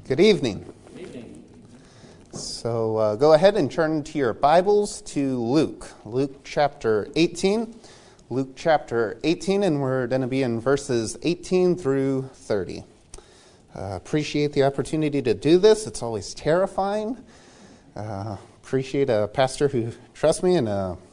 Good evening. Good evening. So go ahead and turn to your Bibles to Luke chapter 18. Luke chapter 18, and we're going to be in verses 18 through 30. Appreciate the opportunity to do this. It's always terrifying. Appreciate a pastor who trusts me.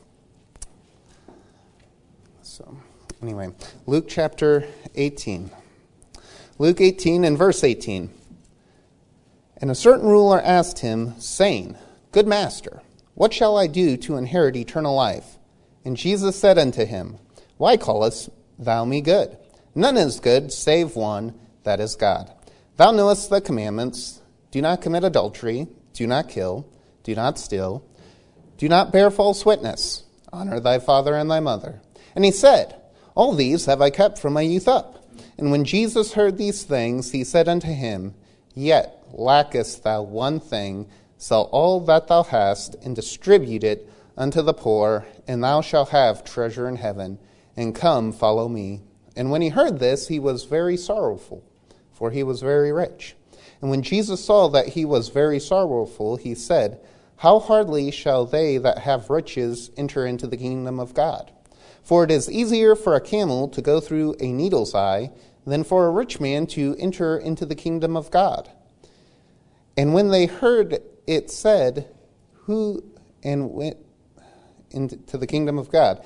So anyway, Luke chapter 18. Luke 18 and verse 18. And a certain ruler asked him, saying, Good master, what shall I do to inherit eternal life? And Jesus said unto him, Why callest thou me good? None is good, save one, that is God. Thou knowest the commandments, do not commit adultery, do not kill, do not steal, do not bear false witness, honor thy father and thy mother. And he said, All these have I kept from my youth up. And when Jesus heard these things, he said unto him, Yet lackest thou one thing, sell all that thou hast, and distribute it unto the poor, and thou shalt have treasure in heaven, and come, follow me. And when he heard this, he was very sorrowful, for he was very rich. And when Jesus saw that he was very sorrowful, he said, How hardly shall they that have riches enter into the kingdom of God? For it is easier for a camel to go through a needle's eye than for a rich man to enter into the kingdom of God. And when they heard it said, Who and went into the kingdom of God?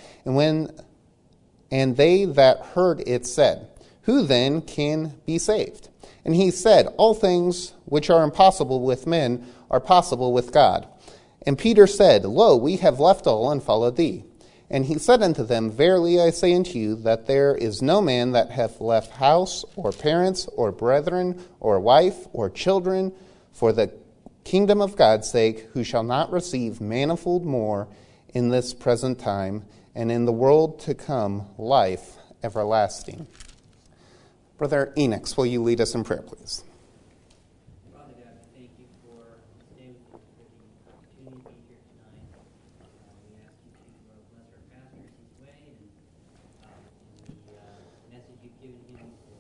And they that heard it said, Who then can be saved? And he said, All things which are impossible with men are possible with God. And Peter said, Lo, we have left all and followed thee. And he said unto them, Verily I say unto you, that there is no man that hath left house, or parents, or brethren, or wife, or children, for the kingdom of God's sake, who shall not receive manifold more in this present time, and in the world to come life everlasting. Brother Enox, will you lead us in prayer, please? Father God, we thank you for today, for the opportunity to be here tonight. We ask you to bless our pastor as he's away, and the message you've given him to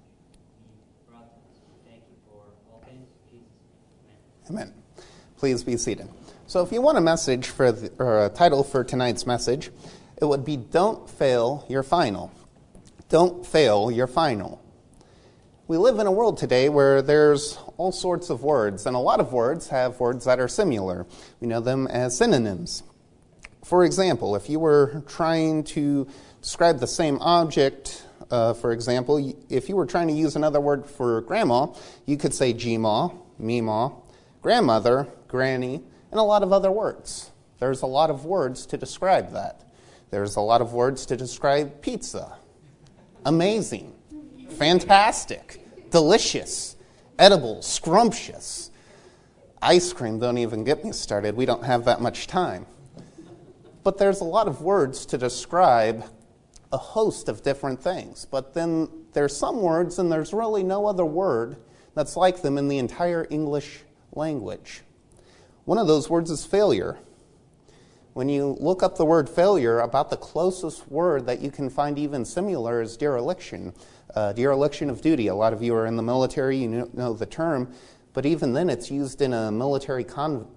be brought to us. We thank you for all things. In Jesus' name. Amen. Amen. Please be seated. So if you want a message or a title for tonight's message, it would be Don't Fail Your Final. Don't fail your final. We live in a world today where there's all sorts of words, and a lot of words have words that are similar. We know them as synonyms. For example, if you were trying to describe the same object, for example, if you were trying to use another word for grandma, you could say G-ma, me-ma, grandmother, granny, and a lot of other words. There's a lot of words to describe that. There's a lot of words to describe pizza. Amazing, fantastic, delicious, edible, scrumptious. Ice cream, don't even get me started. We don't have that much time. But there's a lot of words to describe a host of different things. But then there's some words, and there's really no other word that's like them in the entire English language. One of those words is failure. When you look up the word failure, about the closest word that you can find even similar is dereliction. Dereliction of duty. A lot of you are in the military, you know the term, but even then it's used in a military context,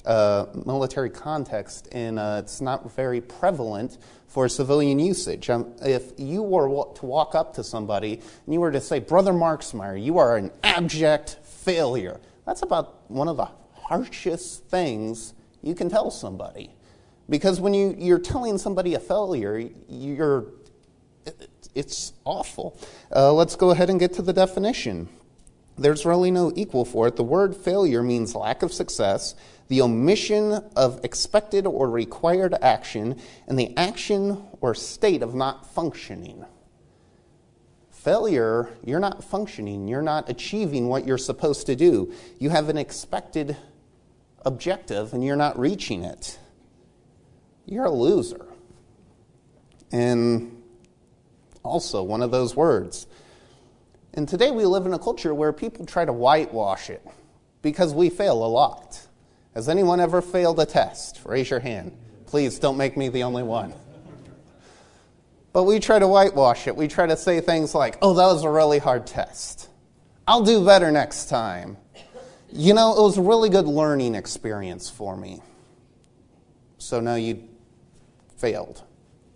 and it's not very prevalent for civilian usage. If you were to walk up to somebody and you were to say, Brother Marksmeyer, you are an abject failure, that's about one of the harshest things you can tell somebody. Because when you're telling somebody a failure, it's awful. Let's go ahead and get to the definition. There's really no equal for it. The word failure means lack of success, the omission of expected or required action, and the action or state of not functioning. Failure, you're not functioning. You're not achieving what you're supposed to do. You have an expected objective, and you're not reaching it. You're a loser. And also one of those words. And today we live in a culture where people try to whitewash it because we fail a lot. Has anyone ever failed a test? Raise your hand. Please don't make me the only one. But we try to whitewash it. We try to say things like, oh, that was a really hard test. I'll do better next time. You know, it was a really good learning experience for me. So now you failed.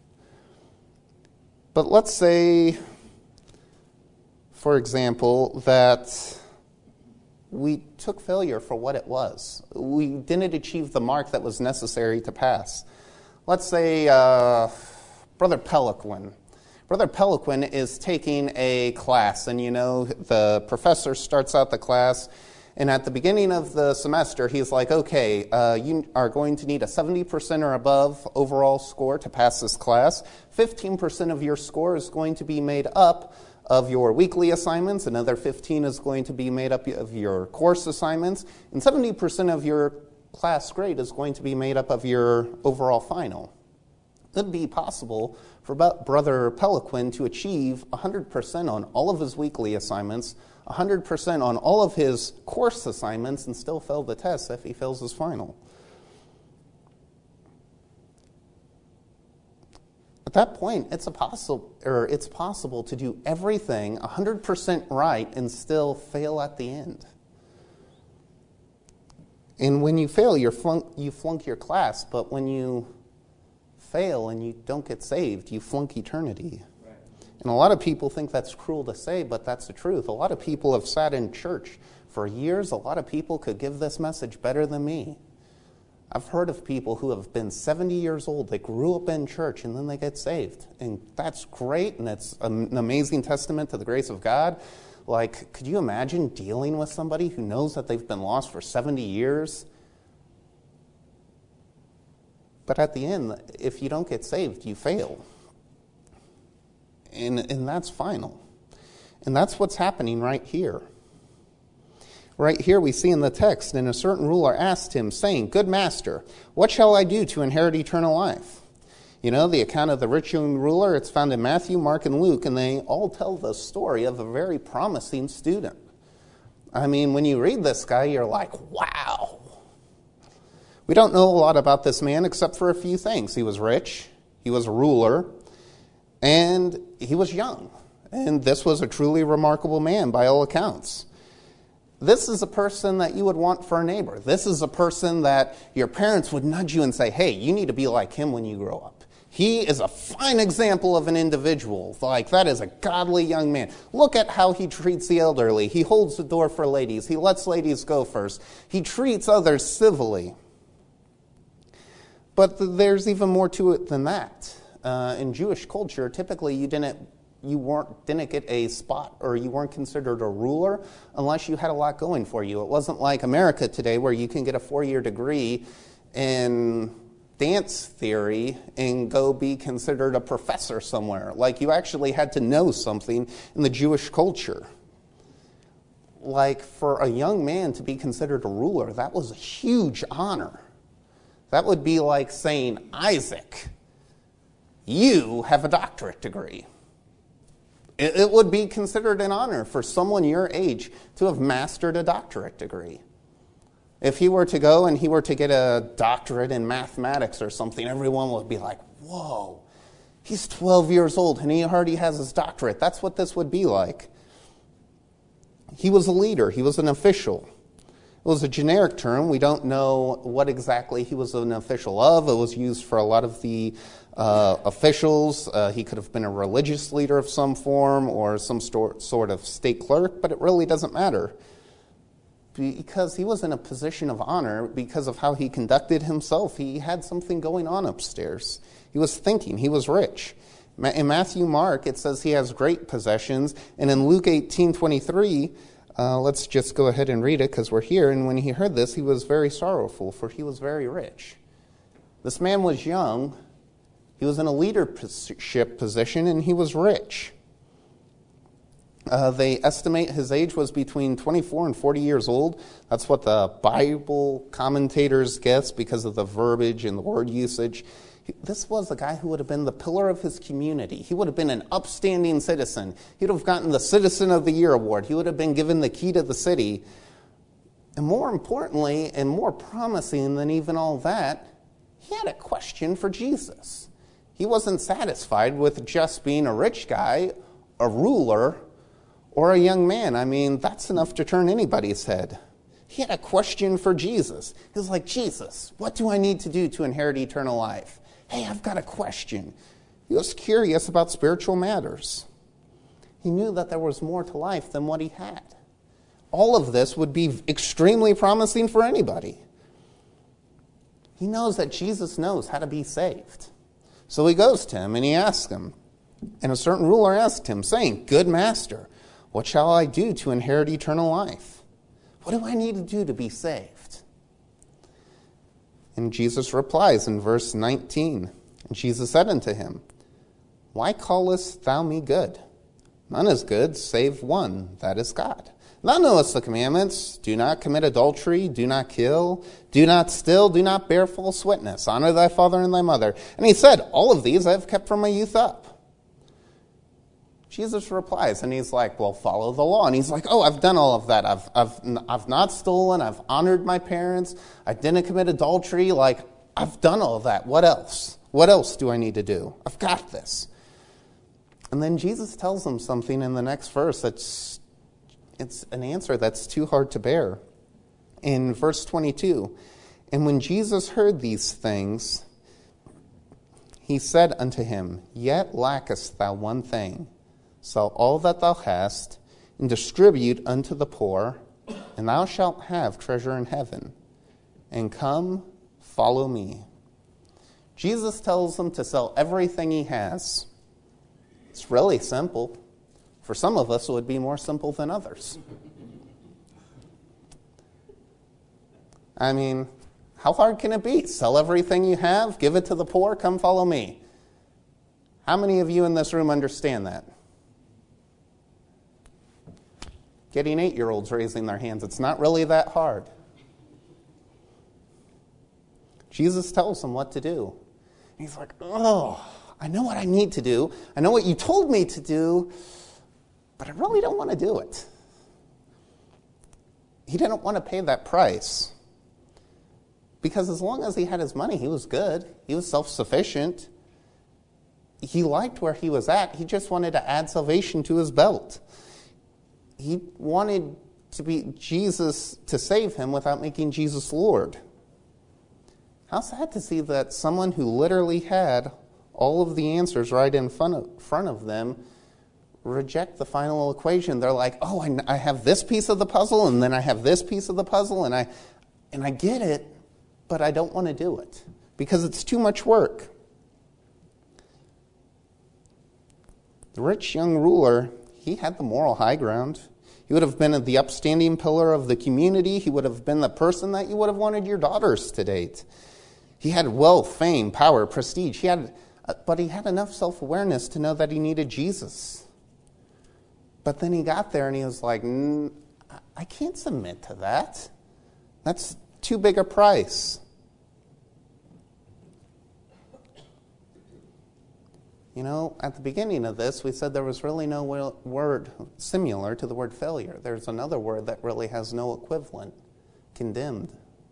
But let's say, for example, that we took failure for what it was. We didn't achieve the mark that was necessary to pass. Let's say Brother Peliquin. Brother Peliquin is taking a class, and you know, the professor starts out the class, and at the beginning of the semester, he's like, okay, you are going to need a 70% or above overall score to pass this class. 15% of your score is going to be made up of your weekly assignments. Another 15 is going to be made up of your course assignments. And 70% of your class grade is going to be made up of your overall final. It would be possible for Brother Peliquin to achieve 100% on all of his weekly assignments, 100% on all of his course assignments, and still fail the test if he fails his final. At that point, it's possible to do everything 100% right and still fail at the end. And when you fail, you flunk your class, but when you fail and you don't get saved, you flunk eternity. Right. And a lot of people think that's cruel to say, but that's the truth. A lot of people have sat in church for years. A lot of people could give this message better than me. I've heard of people who have been 70 years old. They grew up in church and then they get saved. And that's great, and it's an amazing testament to the grace of God. Like, could you imagine dealing with somebody who knows that they've been lost for 70 years? But at the end, if you don't get saved, you fail. And that's final. And that's what's happening right here. Right here we see in the text, and a certain ruler asked him, saying, "Good master, what shall I do to inherit eternal life?" You know, the account of the rich young ruler, it's found in Matthew, Mark, and Luke, and they all tell the story of a very promising student. I mean, when you read this guy, you're like, wow. We don't know a lot about this man except for a few things. He was rich, he was a ruler, and he was young. And this was a truly remarkable man by all accounts. This is a person that you would want for a neighbor. This is a person that your parents would nudge you and say, hey, you need to be like him when you grow up. He is a fine example of an individual. Like, that is a godly young man. Look at how he treats the elderly. He holds the door for ladies. He lets ladies go first. He treats others civilly. But there's even more to it than that. In Jewish culture, typically you didn't get a spot, or you weren't considered a ruler unless you had a lot going for you. It wasn't like America today where you can get a 4-year degree in dance theory and go be considered a professor somewhere. Like, you actually had to know something in the Jewish culture. Like, for a young man to be considered a ruler, that was a huge honor. That would be like saying, Isaac, you have a doctorate degree. It would be considered an honor for someone your age to have mastered a doctorate degree. If he were to go and he were to get a doctorate in mathematics or something, everyone would be like, whoa, he's 12 years old and he already has his doctorate. That's what this would be like. He was a leader. He was an official. It was a generic term. We don't know what exactly he was an official of. It was used for a lot of the officials. He could have been a religious leader of some form or some sort of state clerk, but it really doesn't matter. Because he was in a position of honor, because of how he conducted himself, he had something going on upstairs. He was thinking. He was rich. In Matthew, Mark, it says he has great possessions. And in Luke 18:23, let's just go ahead and read it because we're here. And when he heard this, he was very sorrowful, for he was very rich. This man was young. He was in a leadership position, and he was rich. They estimate his age was between 24 and 40 years old. That's what the Bible commentators guess because of the verbiage and the word usage. This was a guy who would have been the pillar of his community. He would have been an upstanding citizen. He would have gotten the Citizen of the Year award. He would have been given the key to the city. And more importantly, and more promising than even all that, he had a question for Jesus. He wasn't satisfied with just being a rich guy, a ruler, Or a young man, I mean, that's enough to turn anybody's head. He had a question for Jesus. He was like, Jesus, what do I need to do to inherit eternal life? Hey, I've got a question. He was curious about spiritual matters. He knew that there was more to life than what he had. All of this would be extremely promising for anybody. He knows that Jesus knows how to be saved. So he goes to him and he asks him. And a certain ruler asked him, saying, Good master, what shall I do to inherit eternal life? What do I need to do to be saved? And Jesus replies in verse 19. And Jesus said unto him, Why callest thou me good? None is good, save one, that is God. Thou knowest the commandments, do not commit adultery, do not kill, do not steal, do not bear false witness, honor thy father and thy mother. And he said, All of these I have kept from my youth up. Jesus replies, and he's like, well, follow the law. And he's like, oh, I've done all of that. I've not stolen, I've honored my parents, I didn't commit adultery, like, I've done all of that. What else? What else do I need to do? I've got this. And then Jesus tells him something in the next verse it's an answer that's too hard to bear. In verse 22, and when Jesus heard these things, he said unto him, Yet lackest thou one thing. Sell all that thou hast, and distribute unto the poor, and thou shalt have treasure in heaven. And come, follow me. Jesus tells him to sell everything he has. It's really simple. For some of us, it would be more simple than others. I mean, how hard can it be? Sell everything you have, give it to the poor, come follow me. How many of you in this room understand that? Getting 8-year-olds raising their hands. It's not really that hard. Jesus tells them what to do. He's like, oh, I know what I need to do. I know what you told me to do, but I really don't want to do it. He didn't want to pay that price. Because as long as he had his money, he was good. He was self-sufficient. He liked where he was at. He just wanted to add salvation to his belt. He wanted to be Jesus to save him without making Jesus Lord. How sad to see that someone who literally had all of the answers right in front of them reject the final equation. They're like, oh, I have this piece of the puzzle, and then I have this piece of the puzzle, and I get it, but I don't want to do it because it's too much work. The rich young ruler, he had the moral high ground. He would have been the upstanding pillar of the community. He would have been the person that you would have wanted your daughters to date. He had wealth, fame, power, prestige. But he had enough self-awareness to know that he needed Jesus. But then he got there and he was like, I can't submit to that. That's too big a price. You know, at the beginning of this, we said there was really no word similar to the word failure. There's another word that really has no equivalent, condemned.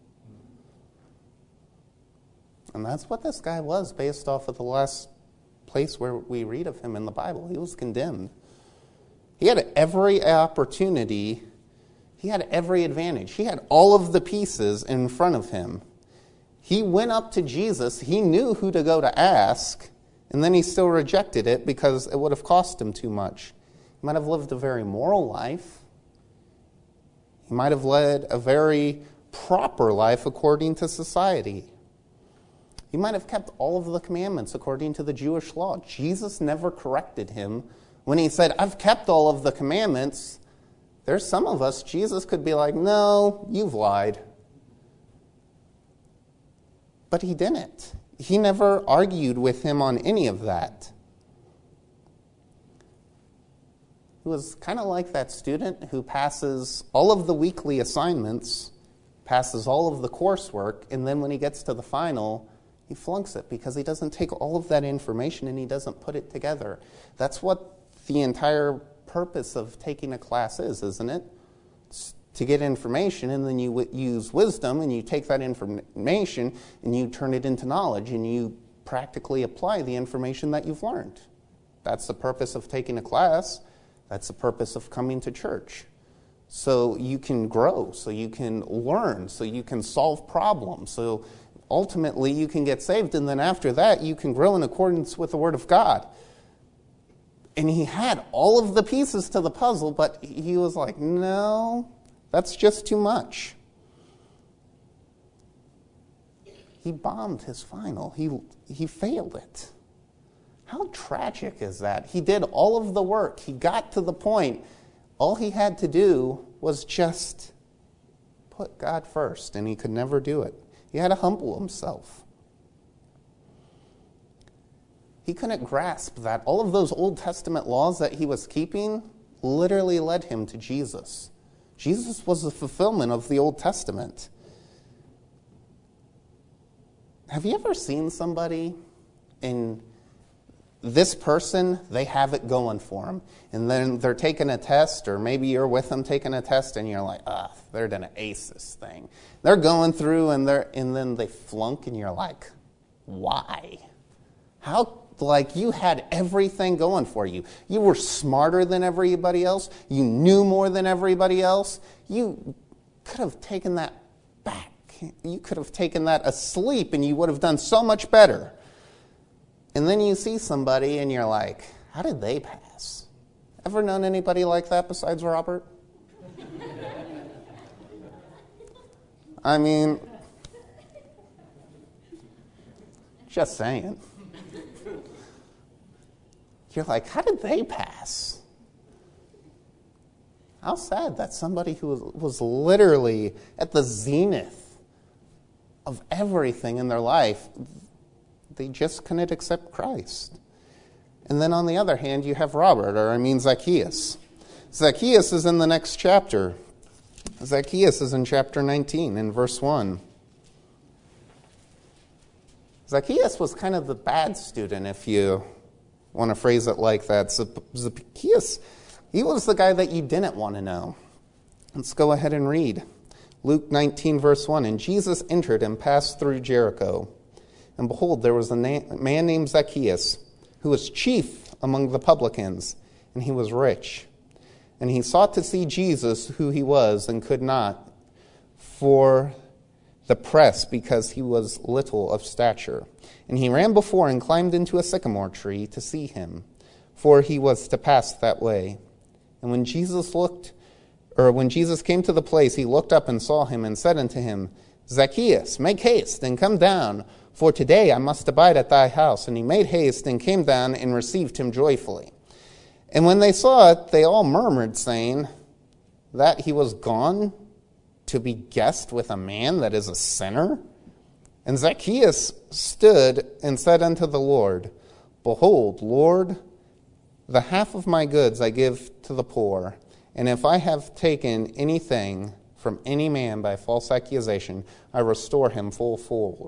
And that's what this guy was based off of the last place where we read of him in the Bible. He was condemned. He had every opportunity. He had every advantage. He had all of the pieces in front of him. He went up to Jesus. He knew who to go to ask. And then he still rejected it because it would have cost him too much. He might have lived a very moral life. He might have led a very proper life according to society. He might have kept all of the commandments according to the Jewish law. Jesus never corrected him when he said, I've kept all of the commandments. There's some of us, Jesus could be like, no, you've lied. But he didn't. He never argued with him on any of that. He was kind of like that student who passes all of the weekly assignments, passes all of the coursework, and then when he gets to the final, he flunks it because he doesn't take all of that information and he doesn't put it together. That's what the entire purpose of taking a class is, isn't it? It's to get information, and then you use wisdom, and you take that information, and you turn it into knowledge, and you practically apply the information that you've learned. That's the purpose of taking a class. That's the purpose of coming to church. So you can grow, so you can learn, so you can solve problems, so ultimately you can get saved, and then after that you can grow in accordance with the Word of God. And he had all of the pieces to the puzzle, but he was like, no, that's just too much. He bombed his final. He failed it. How tragic is that? He did all of the work. He got to the point. All he had to do was just put God first, and he could never do it. He had to humble himself. He couldn't grasp that all of those Old Testament laws that he was keeping literally led him to Jesus. Jesus was the fulfillment of the Old Testament. Have you ever seen somebody and this person, they have it going for them, and then they're taking a test, or maybe you're with them taking a test, and you're like, they're going to ace this thing. They're going through, and then they flunk, and you're like, why? How? Like, you had everything going for you. You were smarter than everybody else. You knew more than everybody else. You could have taken that back. You could have taken that asleep, and you would have done so much better. And then you see somebody, and you're like, how did they pass? Ever known anybody like that besides Robert? I mean, just saying. You're like, how did they pass? How sad that somebody who was literally at the zenith of everything in their life, they just couldn't accept Christ. And then on the other hand, you have Zacchaeus. Zacchaeus is in the next chapter. Zacchaeus is in chapter 19, in verse 1. Zacchaeus was kind of the bad student, if you want to phrase it like that. Zacchaeus, he was the guy that you didn't want to know. Let's go ahead and read. Luke 19, verse 1. And Jesus entered and passed through Jericho. And behold, there was a man named Zacchaeus, who was chief among the publicans, and he was rich. And he sought to see Jesus, who he was, and could not, for the press, because he was little of stature. And he ran before and climbed into a sycamore tree to see him, for he was to pass that way. And when Jesus came to the place, he looked up and saw him, and said unto him, Zacchaeus, make haste and come down, for today I must abide at thy house. And he made haste and came down and received him joyfully. And when they saw it, they all murmured, saying that he was gone to be guest with a man that is a sinner. And Zacchaeus stood and said unto the Lord, Behold, Lord, the half of my goods I give to the poor, and if I have taken anything from any man by false accusation, I restore him fourfold.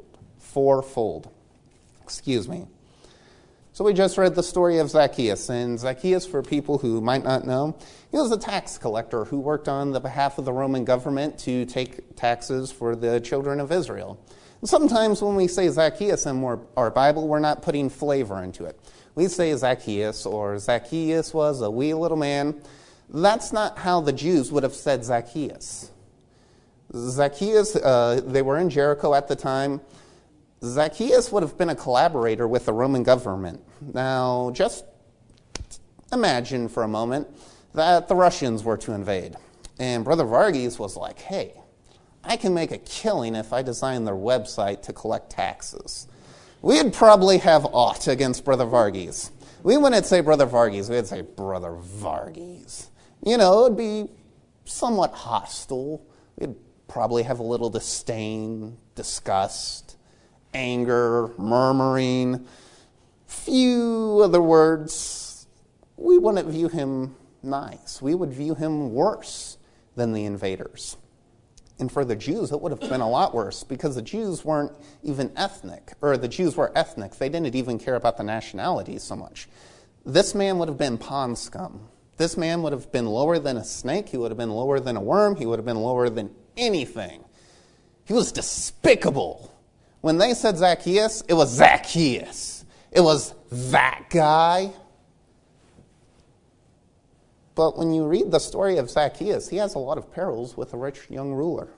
So we just read the story of Zacchaeus. And Zacchaeus, for people who might not know, he was a tax collector who worked on the behalf of the Roman government to take taxes for the children of Israel. And sometimes when we say Zacchaeus in our Bible, we're not putting flavor into it. We say Zacchaeus, or Zacchaeus was a wee little man. That's not how the Jews would have said Zacchaeus. Zacchaeus, they were in Jericho at the time. Zacchaeus would have been a collaborator with the Roman government. Now, just imagine for a moment that the Russians were to invade. And Brother Varghese was like, hey, I can make a killing if I design their website to collect taxes. We'd probably have aught against Brother Varghese. We wouldn't say Brother Varghese, we'd say Brother Varghese. You know, it would be somewhat hostile. We'd probably have a little disdain, disgust, anger, murmuring, few other words. We wouldn't view him nice. We would view him worse than the invaders. And for the Jews, it would have been a lot worse, because the Jews weren't even ethnic, or the Jews were ethnic. They didn't even care about the nationality so much. This man would have been pond scum. This man would have been lower than a snake. He would have been lower than a worm. He would have been lower than anything. He was despicable. When they said Zacchaeus, it was Zacchaeus. It was that guy. But when you read the story of Zacchaeus, he has a lot of perils with a rich young ruler.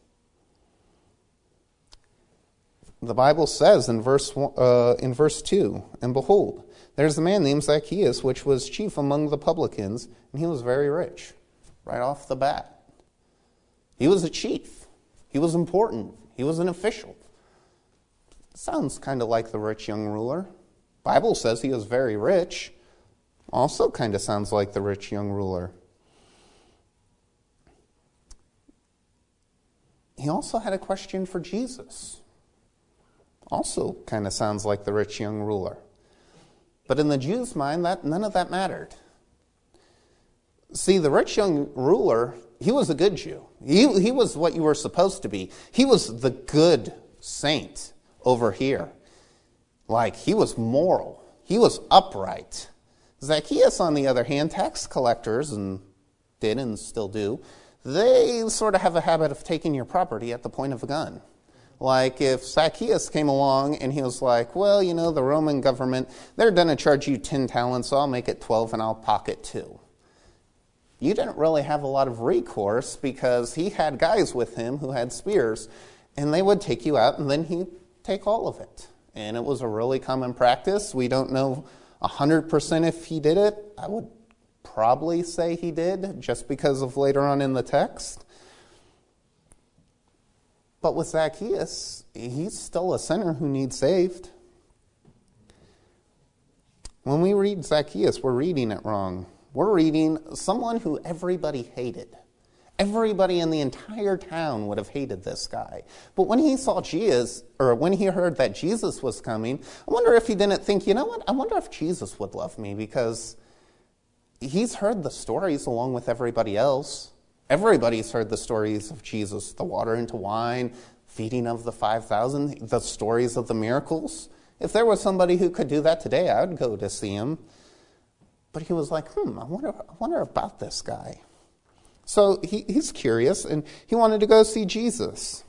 The Bible says in verse 2, "And behold, there's a man named Zacchaeus, which was chief among the publicans, and he was very rich." Right off the bat. He was a chief. He was important. He was an official. Sounds kind of like the rich young ruler. Bible says he was very rich. Also kind of sounds like the rich young ruler. He also had a question for Jesus. Also kind of sounds like the rich young ruler. But in the Jews' mind, none of that mattered. See, the rich young ruler, he was a good Jew. He was what you were supposed to be. He was the good saint over here. Like, he was moral. He was upright. Zacchaeus, on the other hand, tax collectors, and did and still do, they sort of have a habit of taking your property at the point of a gun. Like, if Zacchaeus came along and he was like, well, the Roman government, they're going to charge you 10 talents, so I'll make it 12 and I'll pocket 2. You didn't really have a lot of recourse because he had guys with him who had spears, and they would take you out and then he'd take all of it. And it was a really common practice. We don't know 100% if he did it. I would probably say he did, just because of later on in the text. But with Zacchaeus, he's still a sinner who needs saved. When we read Zacchaeus, we're reading it wrong. We're reading someone who everybody hated. Everybody in the entire town would have hated this guy. But when he saw Jesus, or when he heard that Jesus was coming, I wonder if he didn't think, you know what, I wonder if Jesus would love me, because he's heard the stories along with everybody else. Everybody's heard the stories of Jesus, the water into wine, feeding of the 5,000, the stories of the miracles. If there was somebody who could do that today, I would go to see him. But he was like, I wonder about this guy. So he's curious, and he wanted to go see Jesus.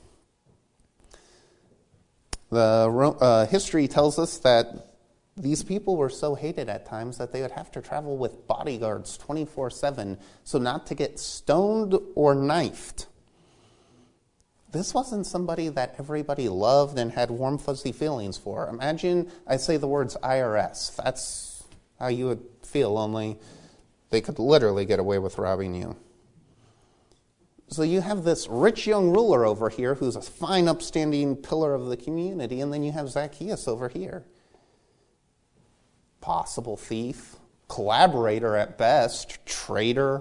The history tells us that these people were so hated at times that they would have to travel with bodyguards 24/7, so not to get stoned or knifed. This wasn't somebody that everybody loved and had warm, fuzzy feelings for. Imagine I say the words IRS. That's how you would feel, only they could literally get away with robbing you. So you have this rich young ruler over here who's a fine, upstanding pillar of the community, and then you have Zacchaeus over here. Possible thief, collaborator at best, traitor.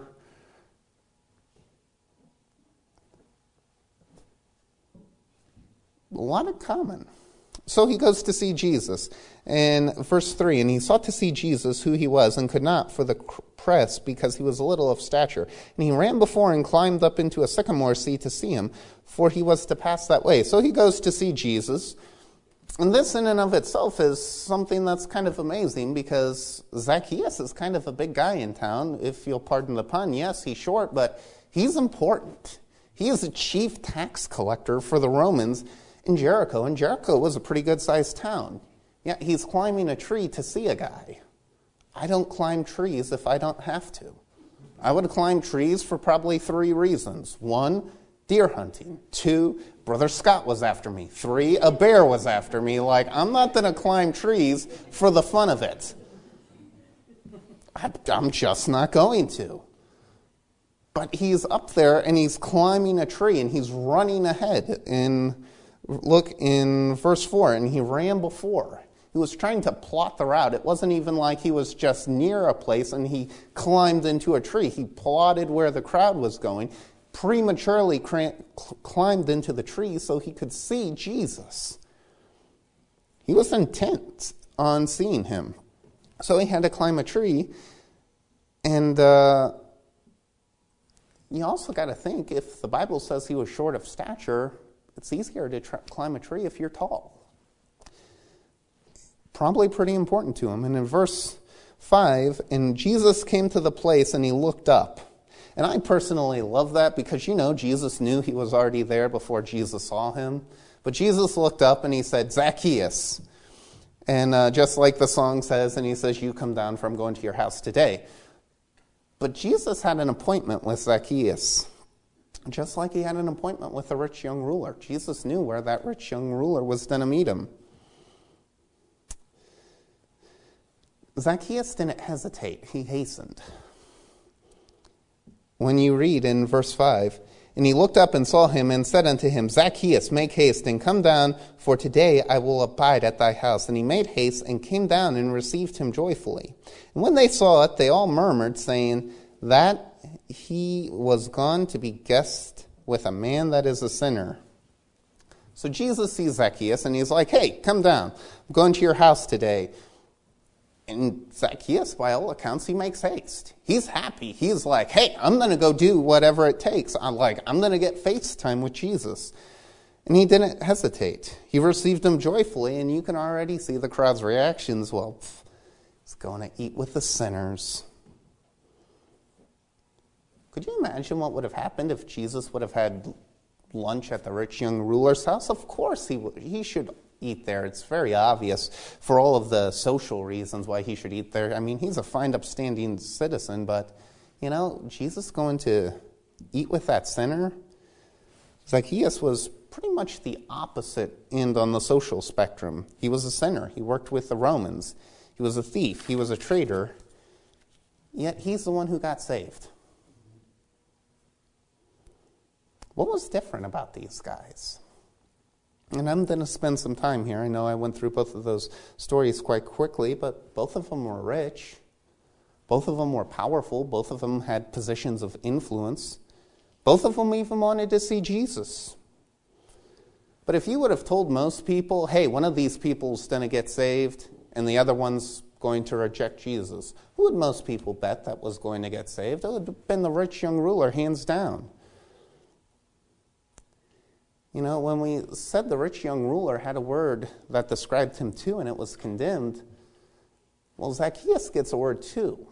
A lot in common. So he goes to see Jesus. In verse 3, and he sought to see Jesus, who he was, and could not for the press, because he was little of stature. And he ran before and climbed up into a sycamore tree to see him, for he was to pass that way. So he goes to see Jesus. And this in and of itself is something that's kind of amazing, because Zacchaeus is kind of a big guy in town, if you'll pardon the pun. Yes, he's short, but he's important. He is a chief tax collector for the Romans in Jericho, and Jericho was a pretty good-sized town. Yet he's climbing a tree to see a guy. I don't climb trees if I don't have to. I would climb trees for probably 3 reasons. 1, deer hunting. 2, Brother Scott was after me. 3, a bear was after me. Like, I'm not going to climb trees for the fun of it. I'm just not going to. But he's up there and he's climbing a tree and he's running ahead. Look in verse 4, and he ran before. He was trying to plot the route. It wasn't even like he was just near a place and he climbed into a tree. He plotted where the crowd was going, prematurely climbed into the tree so he could see Jesus. He was intent on seeing him. So he had to climb a tree. And you also got to think, if the Bible says he was short of stature, it's easier to climb a tree if you're tall. Probably pretty important to him. And in verse 5, and Jesus came to the place and he looked up. And I personally love that because, Jesus knew he was already there before Jesus saw him. But Jesus looked up and he said, Zacchaeus. And just like the song says, and he says, you come down for I'm going to your house today. But Jesus had an appointment with Zacchaeus, just like he had an appointment with the rich young ruler. Jesus knew where that rich young ruler was going to meet him. Zacchaeus didn't hesitate. He hastened. When you read in verse 5, and he looked up and saw him and said unto him, Zacchaeus, make haste and come down, for today I will abide at thy house. And he made haste and came down and received him joyfully. And when they saw it, they all murmured, saying that he was gone to be guest with a man that is a sinner. So Jesus sees Zacchaeus and he's like, hey, come down. I'm going to your house today. And Zacchaeus, by all accounts, he makes haste. He's happy. He's like, hey, I'm going to go do whatever it takes. I'm going to get FaceTime with Jesus. And he didn't hesitate. He received him joyfully, and you can already see the crowd's reactions. Well, he's going to eat with the sinners. Could you imagine what would have happened if Jesus would have had lunch at the rich young ruler's house? Of course he should eat there. It's very obvious for all of the social reasons why he should eat there. I mean, he's a fine, upstanding citizen, but, Jesus going to eat with that sinner? Zacchaeus was pretty much the opposite end on the social spectrum. He was a sinner. He worked with the Romans. He was a thief. He was a traitor. Yet he's the one who got saved. What was different about these guys? And I'm going to spend some time here. I know I went through both of those stories quite quickly, but both of them were rich. Both of them were powerful. Both of them had positions of influence. Both of them even wanted to see Jesus. But if you would have told most people, hey, one of these people's going to get saved and the other one's going to reject Jesus, who would most people bet that was going to get saved? It would have been the rich young ruler, hands down. When we said the rich young ruler had a word that described him too, and it was condemned, well, Zacchaeus gets a word too.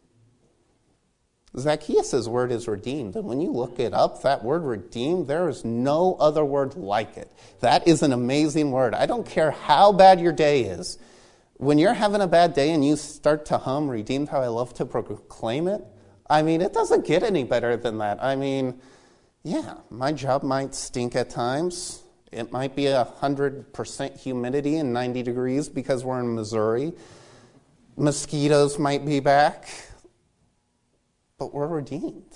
Zacchaeus' word is redeemed, and when you look it up, that word redeemed, there is no other word like it. That is an amazing word. I don't care how bad your day is. When you're having a bad day and you start to hum redeemed, how I love to proclaim it, it doesn't get any better than that. Yeah, my job might stink at times. It might be 100% humidity and 90 degrees because we're in Missouri. Mosquitoes might be back. But we're redeemed.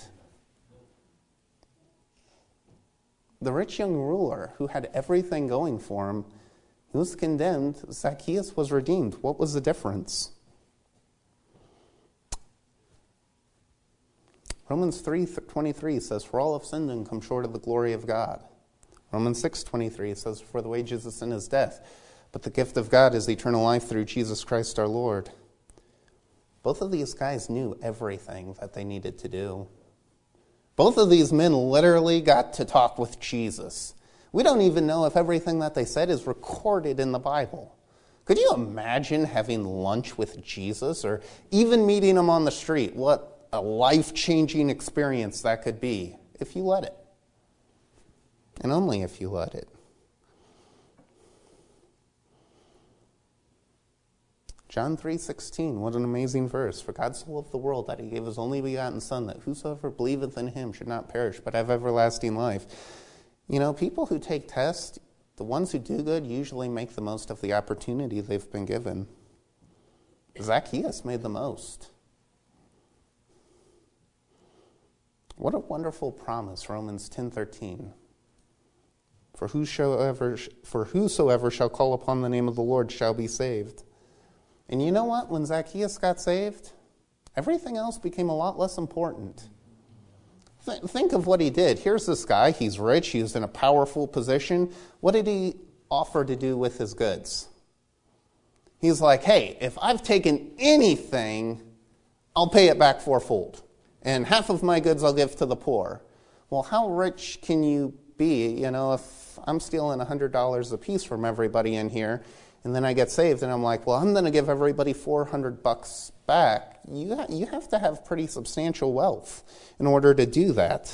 The rich young ruler who had everything going for him, he was condemned. Zacchaeus was redeemed. What was the difference? Romans 3:23 says, for all have sinned and come short of the glory of God. Romans 6:23 says, for the wages of sin is death, but the gift of God is eternal life through Jesus Christ our Lord. Both of these guys knew everything that they needed to do. Both of these men literally got to talk with Jesus. We don't even know if everything that they said is recorded in the Bible. Could you imagine having lunch with Jesus or even meeting him on the street? What a life-changing experience that could be if you let it. And only if you let it. John 3:16, what an amazing verse. For God so loved the world that he gave his only begotten Son, that whosoever believeth in him should not perish, but have everlasting life. People who take tests, the ones who do good usually make the most of the opportunity they've been given. Zacchaeus made the most. What a wonderful promise, Romans 10:13. For whosoever shall call upon the name of the Lord shall be saved. And you know what? When Zacchaeus got saved, everything else became a lot less important. Think of what he did. Here's this guy. He's rich. He's in a powerful position. What did he offer to do with his goods? He's like, hey, if I've taken anything, I'll pay it back fourfold. And half of my goods I'll give to the poor. Well, how rich can you be? If I'm stealing $100 a piece from everybody in here, and then I get saved, and I'm like, well, I'm going to give everybody $400 back. You have to have pretty substantial wealth in order to do that.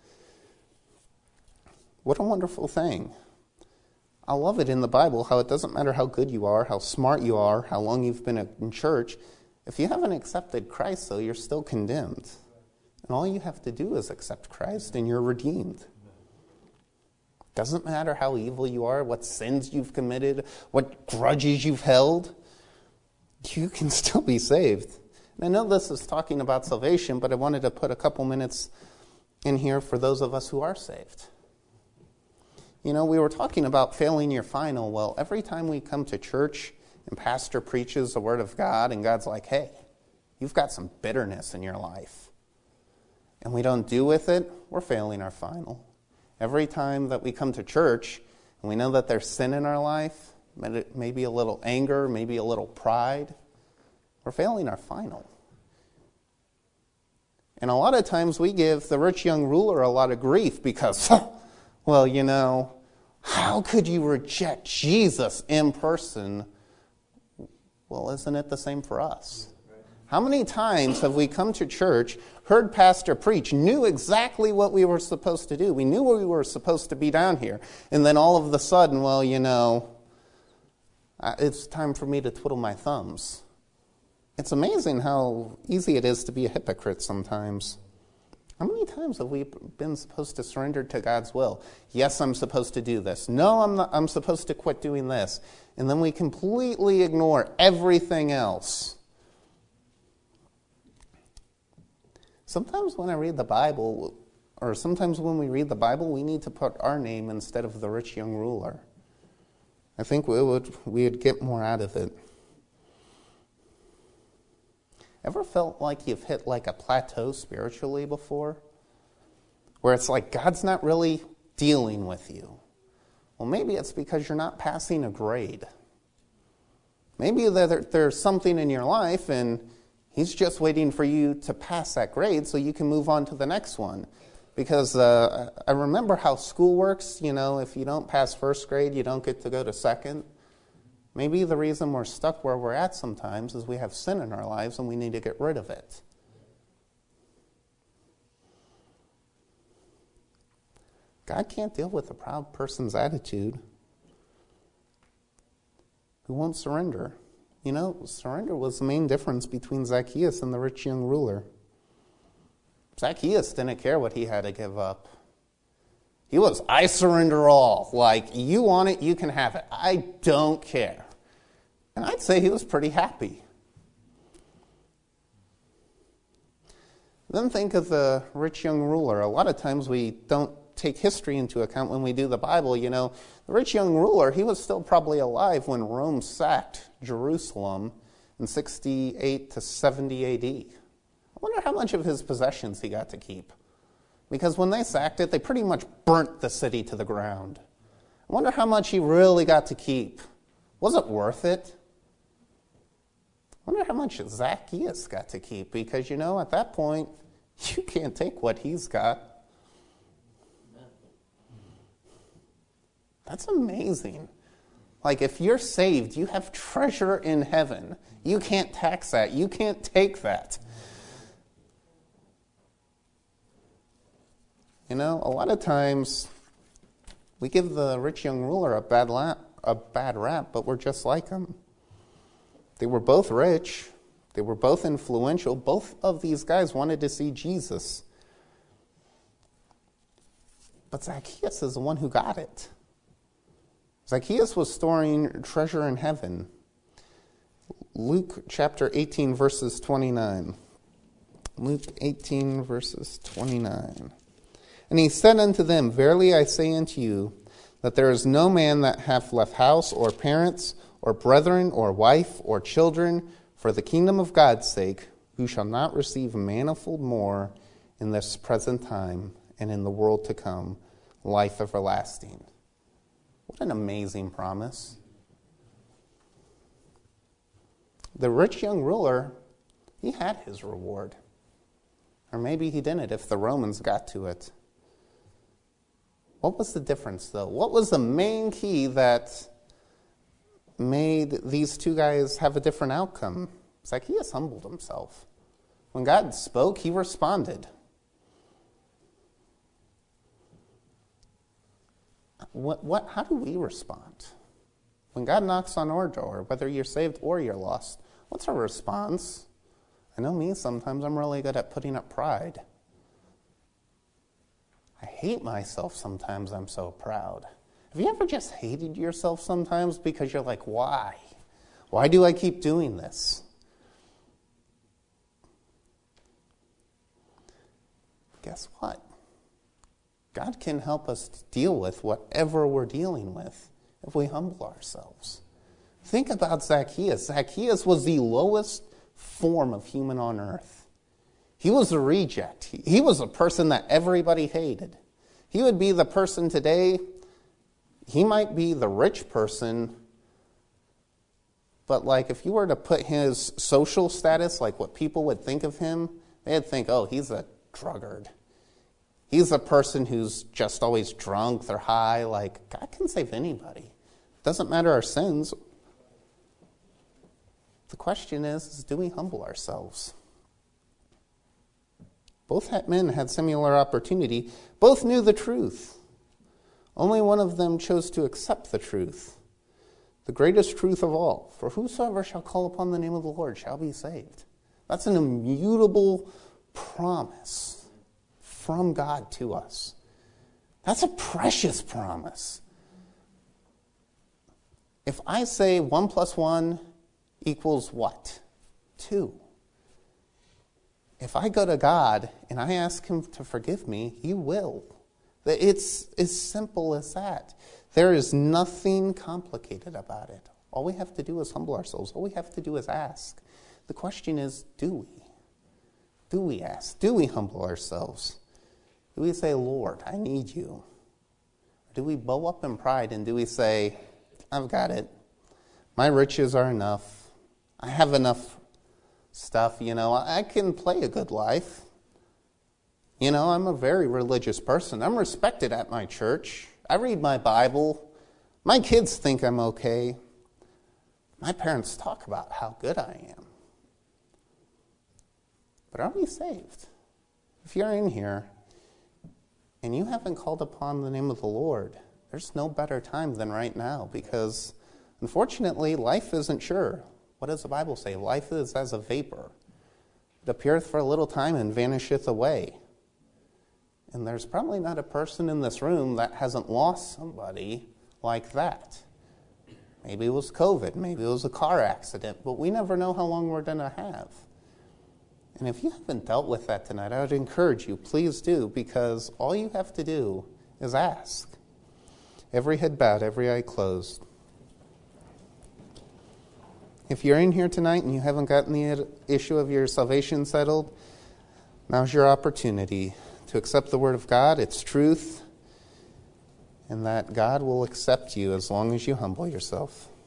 What a wonderful thing. I love it in the Bible, how it doesn't matter how good you are, how smart you are, how long you've been in church. If you haven't accepted Christ, though, you're still condemned. And all you have to do is accept Christ and you're redeemed. Doesn't matter how evil you are, what sins you've committed, what grudges you've held, you can still be saved. And I know this is talking about salvation, but I wanted to put a couple minutes in here for those of us who are saved. You know, we were talking about failing your final. Well, every time we come to church and pastor preaches the word of God and God's like, hey, you've got some bitterness in your life, and we don't do with it, we're failing our final. Every time that we come to church and we know that there's sin in our life, maybe a little anger, maybe a little pride, we're failing our final. And a lot of times we give the rich young ruler a lot of grief because, well, you know, how could you reject Jesus in person? Well, isn't it the same for us? How many times have we come to church, heard pastor preach, knew exactly what we were supposed to do? We knew we were supposed to be down here. And then all of a sudden, well, you know, it's time for me to twiddle my thumbs. It's amazing how easy it is to be a hypocrite sometimes. How many times have we been supposed to surrender to God's will? Yes, I'm supposed to do this. No, I'm not. I'm supposed to quit doing this. And then we completely ignore everything else. Sometimes when I read the Bible, or sometimes when we read the Bible, we need to put our name instead of the rich young ruler. I think we would get more out of it. Ever felt like you've hit like a plateau spiritually before? Where it's like God's not really dealing with you. Well, maybe it's because you're not passing a grade. Maybe there's something in your life and He's just waiting for you to pass that grade so you can move on to the next one. Because I remember how school works. You know, if you don't pass first grade, you don't get to go to second. Maybe the reason we're stuck where we're at sometimes is we have sin in our lives and we need to get rid of it. God can't deal with a proud person's attitude who won't surrender. You know, surrender was the main difference between Zacchaeus and the rich young ruler. Zacchaeus didn't care what he had to give up. He was, I surrender all. Like, you want it, you can have it. I don't care. And I'd say he was pretty happy. Then think of the rich young ruler. A lot of times we don't take history into account when we do the Bible. You know, the rich young ruler, he was still probably alive when Rome sacked Jerusalem in 68 to 70 A.D. I wonder how much of his possessions he got to keep. Because when they sacked it, they pretty much burnt the city to the ground. I wonder how much he really got to keep. Was it worth it? I wonder how much Zacchaeus got to keep. Because, you know, at that point, you can't take what he's got. That's amazing. Like, if you're saved, you have treasure in heaven. You can't tax that. You can't take that. You know, a lot of times we give the rich young ruler a bad rap, but we're just like him. They were both rich. They were both influential. Both of these guys wanted to see Jesus. But Zacchaeus is the one who got it. Zacchaeus was storing treasure in heaven. Luke chapter 18, verses 29. Luke 18, verses 29. And he said unto them, Verily I say unto you, that there is no man that hath left house, or parents, or brethren, or wife, or children, for the kingdom of God's sake, who shall not receive manifold more in this present time, and in the world to come, life everlasting. What an amazing promise. The rich young ruler, he had his reward. Or maybe he didn't if the Romans got to it. What was the difference, though? What was the main key that made these two guys have a different outcome? Zacchaeus humbled himself. When God spoke, he responded. How do we respond? When God knocks on our door, whether you're saved or you're lost, what's our response? I know me, sometimes I'm really good at putting up pride. hate myself sometimes. I'm so proud. Have you ever just hated yourself sometimes because you're like, why? Why do I keep doing this? Guess what? God can help us deal with whatever we're dealing with if we humble ourselves. Think about Zacchaeus. Zacchaeus was the lowest form of human on earth. He was a reject. He was a person that everybody hated. He would be the person today, he might be the rich person, but like if you were to put his social status, like what people would think of him, they'd think, oh, he's a drunkard. He's a person who's just always drunk, they're high. Like, God can save anybody. Doesn't matter our sins. The question is do we humble ourselves? Both men had similar opportunity. Both knew the truth. Only one of them chose to accept the truth. The greatest truth of all. For whosoever shall call upon the name of the Lord shall be saved. That's an immutable promise from God to us. That's a precious promise. If I say 1 + 1 equals what? 2. If I go to God and I ask him to forgive me, he will. It's as simple as that. There is nothing complicated about it. All we have to do is humble ourselves. All we have to do is ask. The question is, do we? Do we ask? Do we humble ourselves? Do we say, Lord, I need you? Or do we bow up in pride and do we say, I've got it. My riches are enough. I have enough stuff, I can play a good life. I'm a very religious person. I'm respected at my church. I read my Bible. My kids think I'm okay. My parents talk about how good I am. But are we saved? If you're in here and you haven't called upon the name of the Lord, there's no better time than right now because, unfortunately, life isn't sure. What does the Bible say? Life is as a vapor. It appeareth for a little time and vanisheth away. And there's probably not a person in this room that hasn't lost somebody like that. Maybe it was COVID. Maybe it was a car accident. But we never know how long we're going to have. And if you haven't dealt with that tonight, I would encourage you, please do, because all you have to do is ask. Every head bowed, every eye closed. If you're in here tonight and you haven't gotten the issue of your salvation settled, now's your opportunity to accept the Word of God, its truth, and that God will accept you as long as you humble yourself.